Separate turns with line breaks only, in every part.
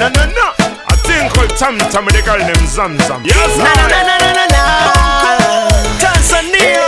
No. I think called Tam Tam, they call them Zam Zam. Yes,
Na. Tanzania,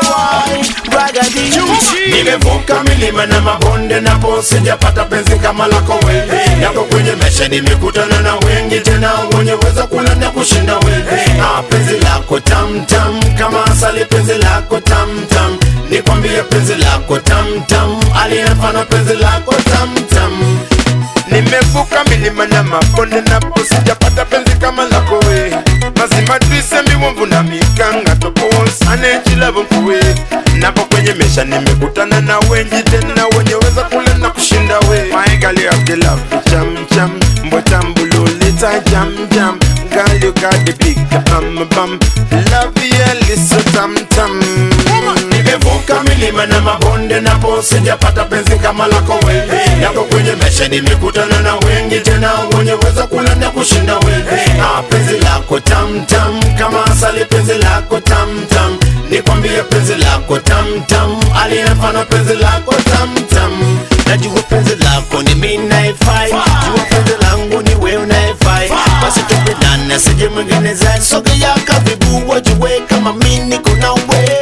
nimevuka milima na mabonde na posi japata penzi kama lako wewe. Yako kwenye maisha nimekutana na wengi tena wenye weza kula na kushinda wewe. Penzi lako tam tam kama asali, penzi lako tam tam. Nikwambie penzi lako tam tam, aliyefanya penzi lako tam tam.
Nimevuka milima na mabonde na posi japata penzi kama lako wewe. Mazima twise miwomvu na mikanga topos anechila vumpuwe. Napo kwenye mesha nimekutana na wengi tena wenye weza kule na kushinda we. My girl you have the love jam jam, mbotambulu lita jam jam. Girl you got the big bam. Love you listen tam tam.
Nimevuka milima na mabonde na posi japata penzi kama lako wewe. Yako kwenye maisha nimekutana na wengi tena wenye weza kula na kushinda wewe. Penzi lako tam tam kama asali, penzi lako tam tam. Nikwambie penzi lako tam tam, aliyefanya penzi lako tam tam. Najua penzi lako ni mimi naifai, jua penzi langu ni wewe unaifai. Basi tupendane sije mwingine zaidi, sogea karibu wajue kama mimi niko na wewe.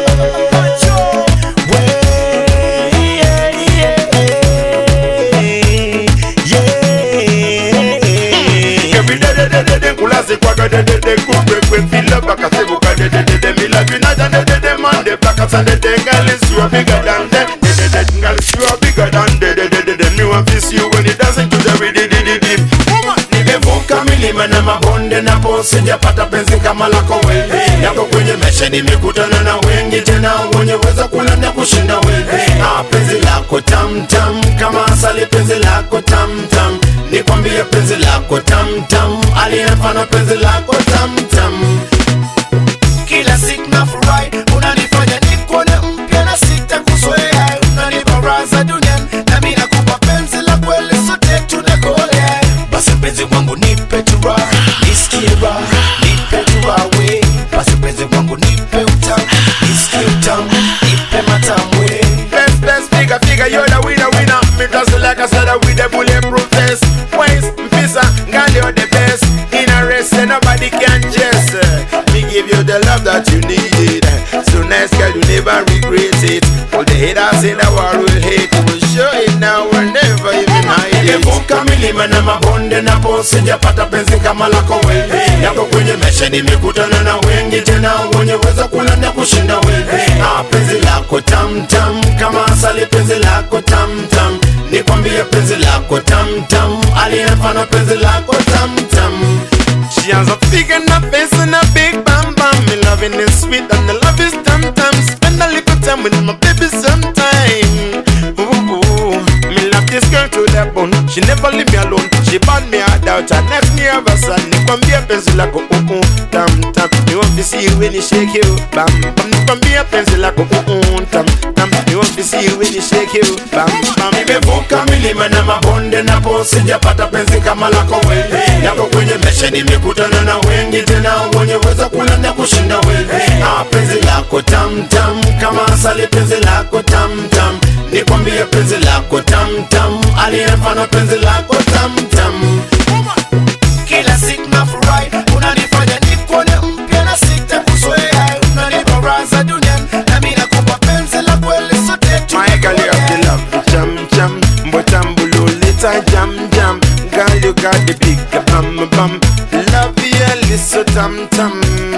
Kulasi kwa de kwe feel up baka sebu ka de me love you not de man de baka sa de girl is you are bigger than de girl is you are bigger than de me want to see you when you dancing to the rhythm.
Nimevuka milima na mabonde na posi japata penzi kama lako wewe. Yako kwenye maisha nimekutana na wengi tena wenye weza kula na kushinda wewe. Penzi lako tam tam kama asali, penzi lako tam tam. Nikwambie penzi lako tam tam, aliyefanya penzi lako tam tam. Kila siku nafurahi, unanifanya nikuone mpya na sitakuzoea. Unanibaraza duniani na mimi nakupa penzi la kweli, sote tunakolea. Basi penzi wangu nipe tu raha, nisikie raha, nipe tu raha we. Basi penzi wangu nipe utamu, nisikie utamu, nipe matamu we.
Best figure, you're the winner. Me just like I said with the bulletproof test. Wise, Pisa, girl you're the best. In a race, nobody can just me give you the love that you need. So nice girl, you never regret it. All the haters in the world will hate. You will show it now or never even hide it.
Nimevuka milima na mabonde na posi japata penzi kama lako wewe. Yako kwenye maisha nimekutana na wengi tena wenye weza kula na kushinda wewe. Penzi lako tam tam kama asali, penzi lako tam tam. Nikwambie penzi lako tam tam, aliyefanya penzi lako tam tam.
She has a big and a face and a big bam bam. Me loving is sweet and the love is tam tam. Spend a little time with my baby sometime. Ooh, me love this girl to the bone. She never leave me alone. She bought me out and next me of a son. Nikwambie penzi lako tam tam. You want to see you when you shake you bam bam. Nikwambie penzi lako tam tam. You want to see you when you shake you bam bam.
Nimevuka milima na mabonde na posi japata penzi kama lako wewe. Yako kwenye maisha nimekutana na wengi tena wenye weza kula na kushinda wewe. Penzi lako tam tam kama asali, penzi lako tam tam. Nikwambie penzi lako tam tam, aliyefanya penzi lako tam tam. Kila siku nafurahi, unanifanya nikuone mpya na sitakuzoea. Unanibaraza duniani na mimi nakupa penzi la kweli, sote
my girl you have the love jam jam, mbotambulu lita jam jam. Girl you got the big bam bam. Love you listen tam tam.